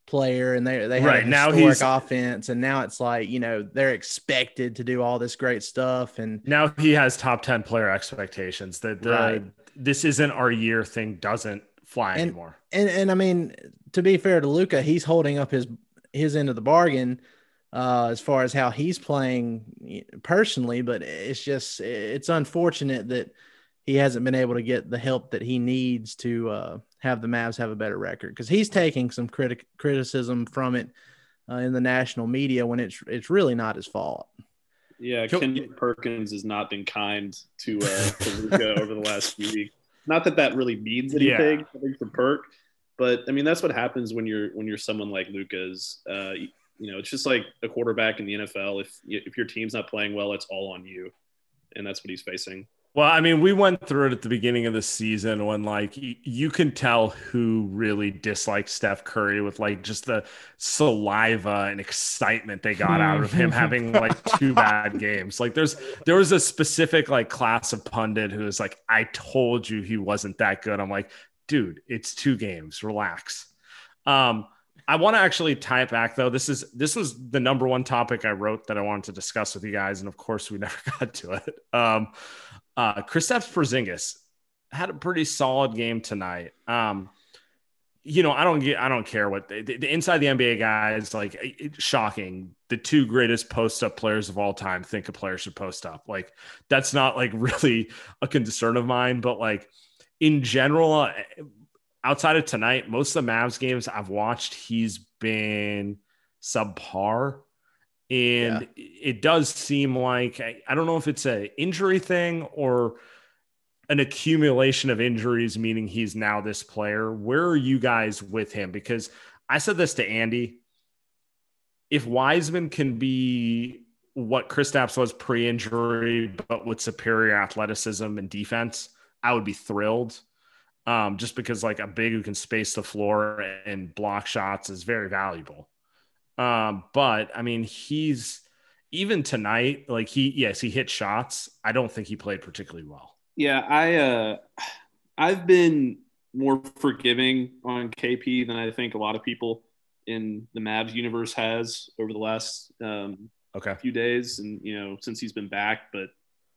player and they they have right a now historic he's offense, and now it's like, you know, they're expected to do all this great stuff, and now he has top ten player expectations. That the right. this isn't our year thing doesn't fly and, anymore. And and I mean, to be fair to Luka, he's holding up his his end of the bargain uh, as far as how he's playing personally, but it's just it's unfortunate that he hasn't been able to get the help that he needs to uh, have the Mavs have a better record, because he's taking some critic criticism from it uh, in the national media when it's it's really not his fault. Yeah, Kendrick Perkins has not been kind to, uh, to Luka over the last few weeks. Not that that really means anything, yeah. I think, for Perk, but I mean that's what happens when you're when you're someone like Luka's. Uh, you, you know, it's just like a quarterback in the N F L. If if your team's not playing well, it's all on you, and that's what he's facing. Well, I mean, we went through it at the beginning of the season when, like, y- you can tell who really dislikes Steph Curry with, like, just the saliva and excitement they got out of him having, like, two bad games. Like, there's there was a specific, like, class of pundit who was like, I told you he wasn't that good. I'm like, dude, it's two games. Relax. Um, I want to actually tie it back, though. This is this was the number one topic I wrote that I wanted to discuss with you guys, and, of course, we never got to it. Um Uh, Kristaps Porzingis had a pretty solid game tonight. Um, you know, I don't get, I don't care what the, the inside the N B A guys, like, it, shocking. The two greatest post up players of all time think a player should post up. Like, that's not like really a concern of mine, but like in general, uh, outside of tonight, most of the Mavs games I've watched, he's been subpar. And yeah. it does seem like, I, I don't know if it's an injury thing or an accumulation of injuries, meaning he's now this player. Where are you guys with him? Because I said this to Andy. If Wiseman can be what Kristaps was pre-injury, but with superior athleticism and defense, I would be thrilled. Um, just because, like, a big who can space the floor and block shots is very valuable. Um, but I mean, he's even tonight, like he, yes, he hit shots. I don't think he played particularly well. Yeah. I, uh, I've been more forgiving on K P than I think a lot of people in the Mavs universe has over the last, um, okay. few days. And, you know, since he's been back, but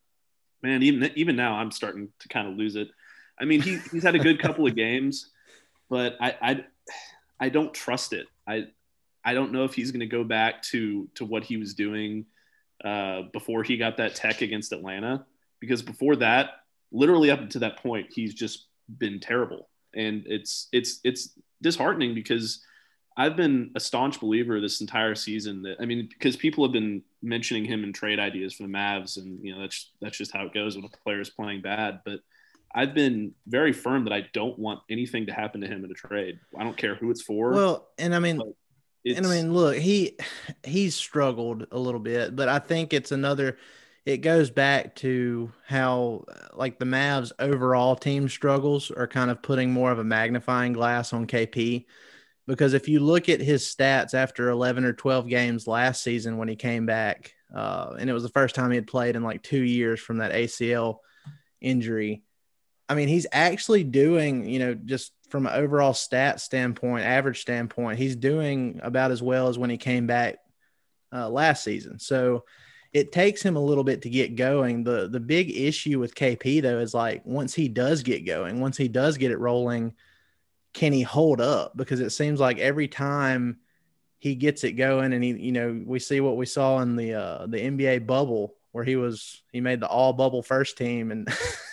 man, even, even now I'm starting to kind of lose it. I mean, he, he's had a good couple of games, but I, I, I don't trust it. I, I don't know if he's going to go back to to what he was doing uh, before he got that tech against Atlanta, because before that, literally up to that point, he's just been terrible. And it's it's it's disheartening because I've been a staunch believer this entire season that, I mean, because people have been mentioning him in trade ideas for the Mavs, and, you know, that's that's just how it goes when a player is playing bad. But I've been very firm that I don't want anything to happen to him in a trade. I don't care who it's for. Well, and I mean, It's, and I mean, look, he he's struggled a little bit, but I think it's another. It goes back to how, like, the Mavs' overall team struggles are kind of putting more of a magnifying glass on K P, because if you look at his stats after eleven or twelve games last season when he came back, uh, and it was the first time he had played in like two years from that A C L injury. I mean, he's actually doing, you know, just from an overall stat standpoint, average standpoint, he's doing about as well as when he came back uh, last season. So it takes him a little bit to get going. The the big issue with K P, though, is like once he does get going, once he does get it rolling, can he hold up? Because it seems like every time he gets it going, and he, you know, we see what we saw in the uh, the N B A bubble where he was he made the all bubble first team, and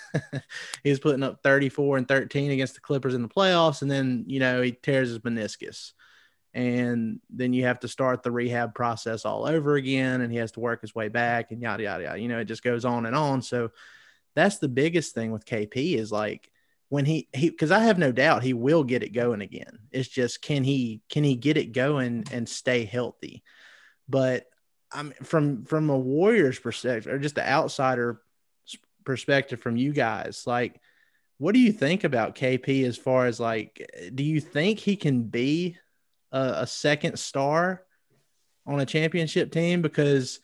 he was putting up thirty-four and thirteen against the Clippers in the playoffs. And then, you know, he tears his meniscus, and then you have to start the rehab process all over again. And he has to work his way back and yada, yada, yada. You know, it just goes on and on. So that's the biggest thing with K P is like when he, he, cause I have no doubt he will get it going again. It's just, can he, can he get it going and stay healthy? But I'm from, from a Warriors perspective, or just the outsider perspective from you guys, like, what do you think about K P as far as, like, do you think he can be a, a second star on a championship team? Because,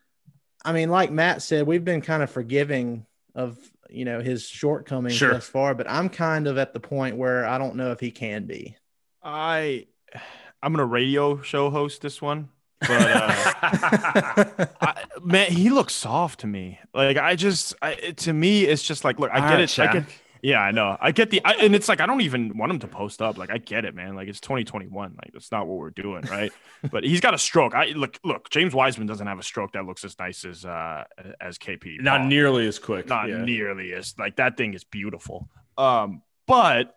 I mean, like Matt said, we've been kind of forgiving of, you know, his shortcomings sure. thus far, but I'm kind of at the point where I don't know if he can be. I, I'm gonna radio show host this one, but uh, I, man, he looks soft to me. Like I just, I, to me, it's just like, look, I All get right, it. I Shaq. get, yeah, I know. I get the, I, and it's like I don't even want him to post up. Like I get it, man. Like it's twenty twenty-one. Like that's not what we're doing, right? But he's got a stroke. I look, look. James Wiseman doesn't have a stroke that looks as nice as uh as K P. Not Oh, nearly as quick. Not yeah. nearly as like that thing is beautiful. Um, but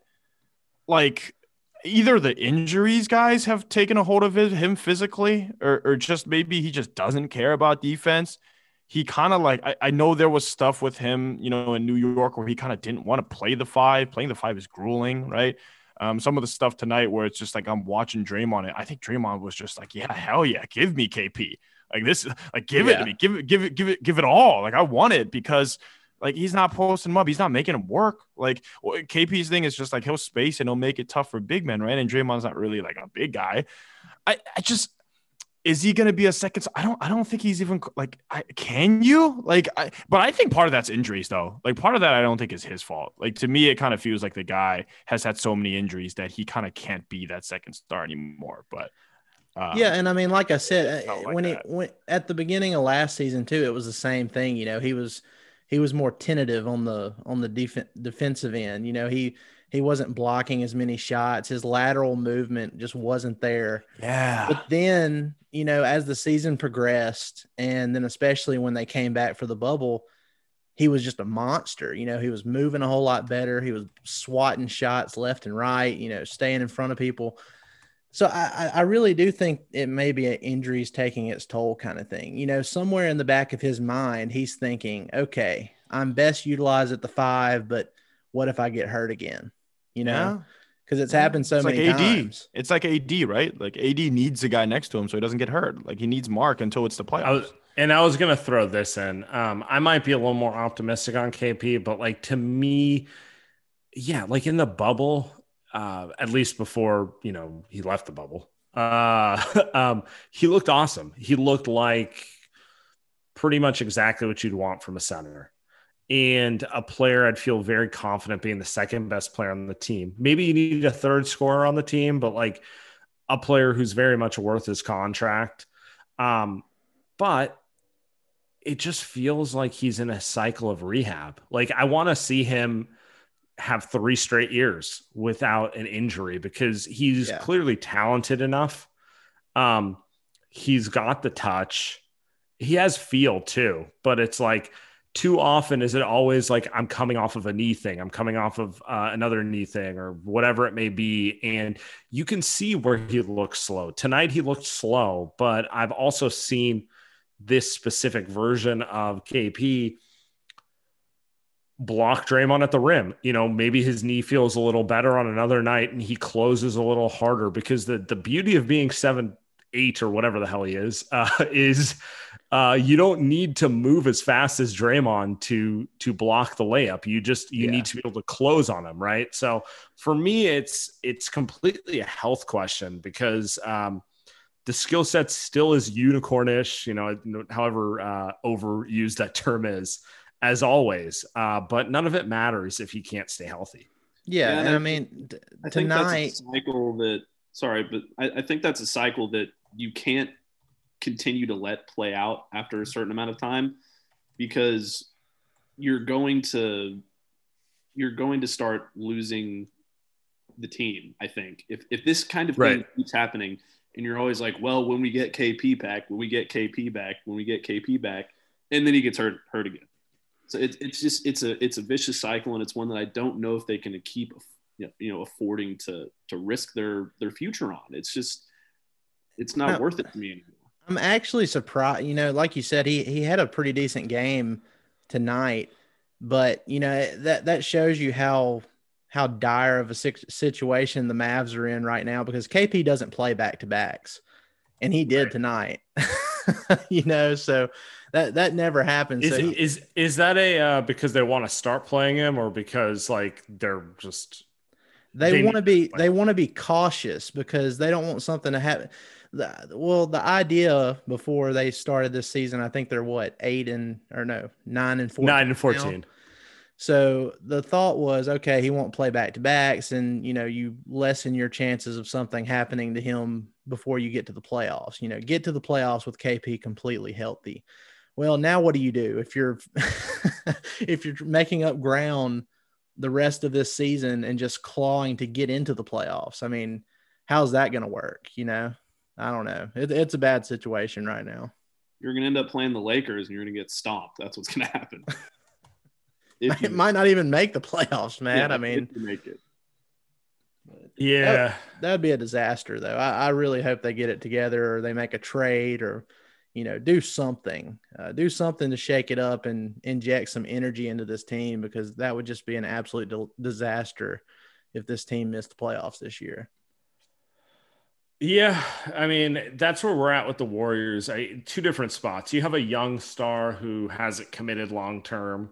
like either the injuries guys have taken a hold of his, him physically, or or just maybe he just doesn't care about defense. He kind of like I, I know there was stuff with him, you know, in New York where he kind of didn't want to play the five. Playing the five is grueling, right? Um, some of the stuff tonight where it's just like I'm watching Draymond. I think Draymond was just like, yeah, hell yeah, give me K P. Like this, like give Yeah. it to me, give it, give it, give it, give it all. Like I want it because like he's not posting him up, he's not making him work. Like K P's thing is just like he'll space and he'll make it tough for big men, right? And Draymond's not really like a big guy. I, I just. Is he going to be a second? I don't. I don't think he's even like. I, can you like? I, but I think part of that's injuries, though. Like part of that, I don't think is his fault. Like to me, it kind of feels like the guy has had so many injuries that he kind of can't be that second star anymore. But um, yeah, and I mean, like I said, Felt like when that. it when at the beginning of last season too, it was the same thing. You know, he was he was more tentative on the on the def- defensive end. You know, he he wasn't blocking as many shots. His lateral movement just wasn't there. yeah, But then, you know, as the season progressed, and then especially when they came back for the bubble, he was just a monster. You know, he was moving a whole lot better. He was swatting shots left and right, you know, staying in front of people. So I, I really do think it may be an injuries taking its toll kind of thing. You know, somewhere in the back of his mind, he's thinking, okay, I'm best utilized at the five, but what if I get hurt again? You know, because it's happened so it's many like A D. times. It's like A D, right? Like A D needs a guy next to him so he doesn't get hurt. Like he needs Mark until it's the playoffs. I was, and I was gonna throw this in. Um, I might be a little more optimistic on K P, but like to me, yeah, like in the bubble, uh, at least before you know he left the bubble, uh, um, he looked awesome. He looked like pretty much exactly what you'd want from a center. And a player I'd feel very confident being the second best player on the team. Maybe you need a third scorer on the team, but like a player who's very much worth his contract. Um, but it just feels like he's in a cycle of rehab. Like I want to see him have three straight years without an injury because he's Yeah. clearly talented enough. Um, he's got the touch. He has feel too, but it's like, too often is it always like I'm coming off of a knee thing, I'm coming off of uh, another knee thing or whatever it may be. And you can see where he looks slow. Tonight he looked slow, but I've also seen this specific version of K P block Draymond at the rim. You know, maybe his knee feels a little better on another night and he closes a little harder because the, the beauty of being seven, eight or whatever the hell he is, uh, is Uh, you don't need to move as fast as Draymond to to block the layup. You just you Yeah. need to be able to close on him, right? So for me, it's it's completely a health question because um, the skill set still is unicornish, you know, however uh, overused that term is, as always. Uh, but none of it matters if he can't stay healthy. Yeah, Yeah, and and I I mean, t- I think tonight, that's a cycle that. Sorry, but I, I think that's a cycle that you can't continue to let play out after a certain amount of time because you're going to you're going to start losing the team. I think if if this kind of thing Right. keeps happening and you're always like, well, when we get K P back, when we get K P back, when we get K P back, and then he gets hurt hurt again. So it's it's just it's a it's a vicious cycle, and it's one that I don't know if they can keep you know, you know affording to to risk their their future on. It's just it's not No. worth it to me anymore. I'm actually surprised. You know, like you said, he he had a pretty decent game tonight, but you know that that shows you how how dire of a sic- situation the Mavs are in right now because K P doesn't play back to backs, and he did tonight. You know, so that that never happens. Is so he, is is that a uh, because they want to start playing him or because like they're just they, they want to need be they want to be cautious because they don't want something to happen. The, well, the idea before they started this season, I think they're what eight and or no nine and fourteen nine and now. fourteen? So the thought was, okay, he won't play back to backs, and you know, you lessen your chances of something happening to him before you get to the playoffs. You know, get to the playoffs with K P completely healthy. Well, now what do you do if you're if you're making up ground the rest of this season and just clawing to get into the playoffs? I mean, how's that going to work? You know, I don't know. It, it's a bad situation right now. You're going to end up playing the Lakers and you're going to get stomped. That's what's going to happen. It you, might not even make the playoffs, man. Yeah, I mean, make it. Yeah, that, that'd be a disaster, though. I, I really hope they get it together, or they make a trade, or you know, do something, uh, do something to shake it up and inject some energy into this team, because that would just be an absolute di- disaster if this team missed the playoffs this year. Yeah, I mean, that's where we're at with the Warriors. I, two different spots. You have a young star who hasn't committed long term.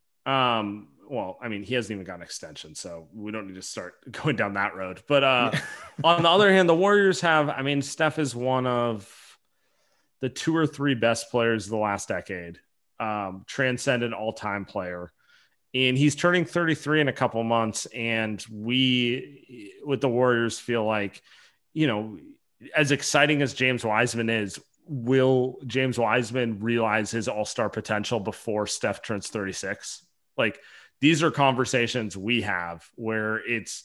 Um, well, I mean, he hasn't even got an extension, so we don't need to start going down that road. But uh, yeah. On the other hand, the Warriors have, I mean, Steph is one of the two or three best players of the last decade, um, transcendent all-time player. And he's turning thirty-three in a couple months. And we, with the Warriors, feel like, you know, as exciting as James Wiseman is, will James Wiseman realize his all-star potential before Steph turns thirty-six? Like, these are conversations we have where it's,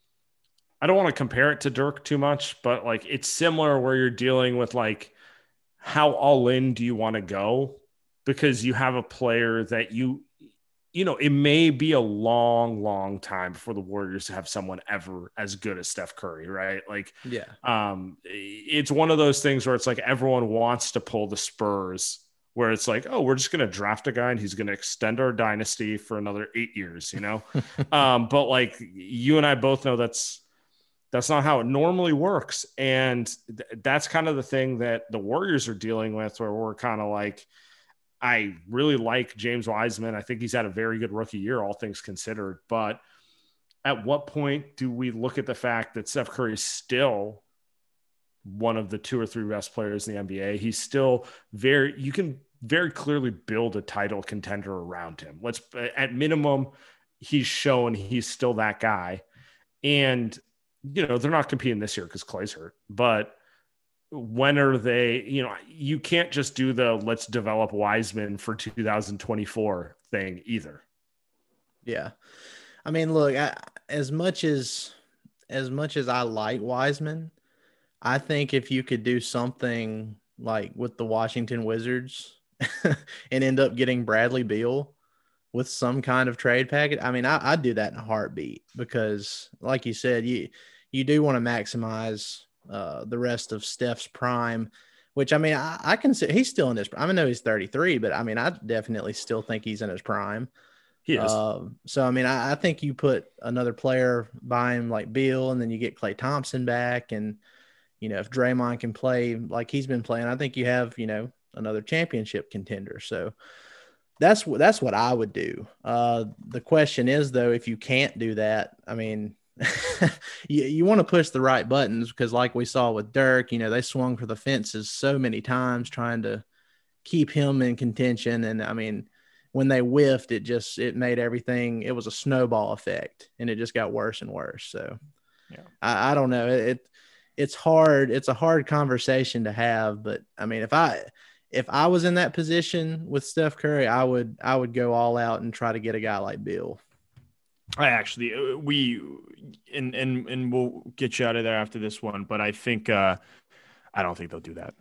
I don't want to compare it to Dirk too much, but like, it's similar where you're dealing with like, how all in do you want to go? Because you have a player that you, you know, it may be a long, long time before the Warriors have someone ever as good as Steph Curry, right? Like, yeah, um, it's one of those things where it's like everyone wants to pull the Spurs, where it's like, oh, we're just going to draft a guy and he's going to extend our dynasty for another eight years, you know? um, but like you and I both know that's, that's not how it normally works. And th- that's kind of the thing that the Warriors are dealing with, where we're kind of like, I really like James Wiseman. I think he's had a very good rookie year, all things considered. But at what point do we look at the fact that Steph Curry is still one of the two or three best players in the N B A? He's still very, you can very clearly build a title contender around him. Let's, at minimum, he's shown he's still that guy. And, you know, they're not competing this year because Clay's hurt, but when are they, you know, you can't just do the let's develop Wiseman for two thousand twenty-four thing either. Yeah. I mean, look, I, as much as, as much as I like Wiseman, I think if you could do something like with the Washington Wizards and end up getting Bradley Beal with some kind of trade package, I mean, I, I'd do that in a heartbeat, because like you said, you, you do want to maximize uh, the rest of Steph's prime, which, I mean, I, I consider he's still in his prime. I know he's thirty-three, but I mean, I definitely still think he's in his prime. He is. Uh, so, I mean, I, I think you put another player by him like Beal, and then you get Klay Thompson back. And, you know, if Draymond can play like he's been playing, I think you have, you know, another championship contender. So that's what, that's what I would do. Uh, the question is, though, if you can't do that, I mean, you, you want to push the right buttons, because like we saw with Dirk, you know, they swung for the fences so many times trying to keep him in contention. And I mean, when they whiffed, it just, it made everything, it was a snowball effect, and it just got worse and worse. So yeah. I, I don't know. It, it it's hard. It's a hard conversation to have, but I mean, if I, if I was in that position with Steph Curry, I would, I would go all out and try to get a guy like Bill. I actually, we, and, and, and we'll get you out of there after this one, but I think, uh, I don't think they'll do that.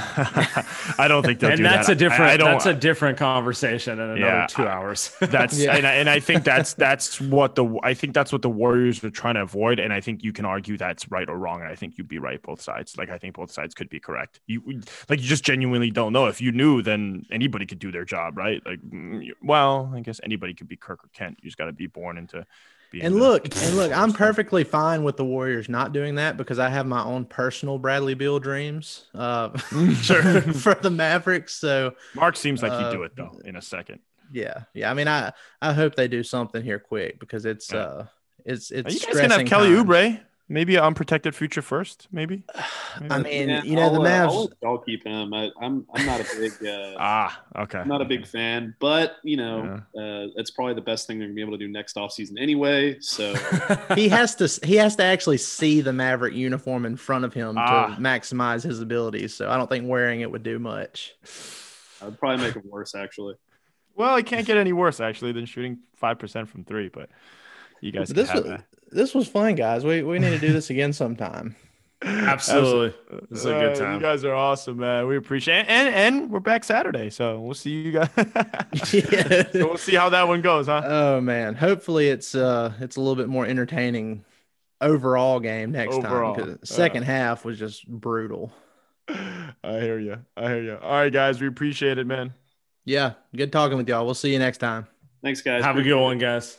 I don't think they'll and do that's that. a different, I, I don't, that's a different conversation in another yeah, two hours. That's, yeah. and, I, and I think that's, that's what the, I think that's what the Warriors are trying to avoid. And I think you can argue that's right or wrong. And I think you'd be right both sides. Like, I think both sides could be correct. You like, you just genuinely don't know. If you knew, then anybody could do their job, right? Like, well, I guess anybody could be Kirk or Kent. You just got to be born into And look, and look, I'm perfectly fine with the Warriors not doing that, because I have my own personal Bradley Beal dreams uh, sure. for the Mavericks. So Mark seems like uh, he'd do it though in a second. Yeah, yeah. I mean, I I hope they do something here quick, because it's yeah. uh it's it's. Are you guys gonna have Kelly time. Oubre? maybe an unprotected future first. Maybe. maybe. I mean, Yeah, you know, the I'll, uh, Mavs. I'll, let y'all keep him. I, I'm I'm not a big uh, ah okay. I'm not a big fan, but you know, yeah. uh, it's probably the best thing they're gonna be able to do next offseason anyway. So he has to he has to actually see the Maverick uniform in front of him ah. to maximize his abilities. So I don't think wearing it would do much. I'd probably make it worse, actually. Well, it can't get any worse actually than shooting five percent from three, but you guys. This have was that. this was fun, guys. We we need to do this again sometime. Absolutely, this is a good time. Uh, you guys are awesome, man. We appreciate it, and and we're back Saturday, so we'll see you guys. yeah. So we'll see how that one goes, huh? Oh man, hopefully it's uh it's a little bit more entertaining overall game next overall. time. Because second uh, half was just brutal. I hear you. I hear you. All right, guys, we appreciate it, man. Yeah, good talking with y'all. We'll see you next time. Thanks, guys. Have a good one, guys.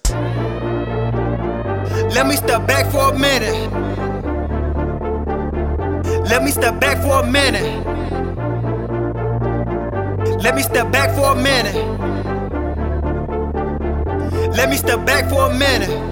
Let me step back for a minute. Let me step back for a minute. Let me step back for a minute. Let me step back for a minute.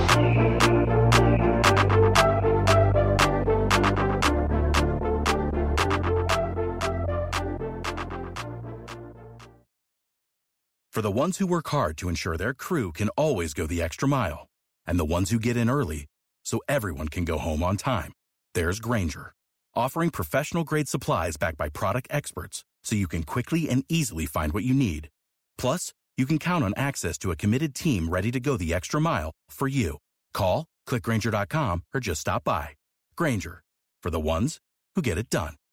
For the ones who work hard to ensure their crew can always go the extra mile, and the ones who get in early so everyone can go home on time, there's Grainger, offering professional-grade supplies backed by product experts so you can quickly and easily find what you need. Plus, you can count on access to a committed team ready to go the extra mile for you. Call, click Grainger dot com, or just stop by. Grainger, for the ones who get it done.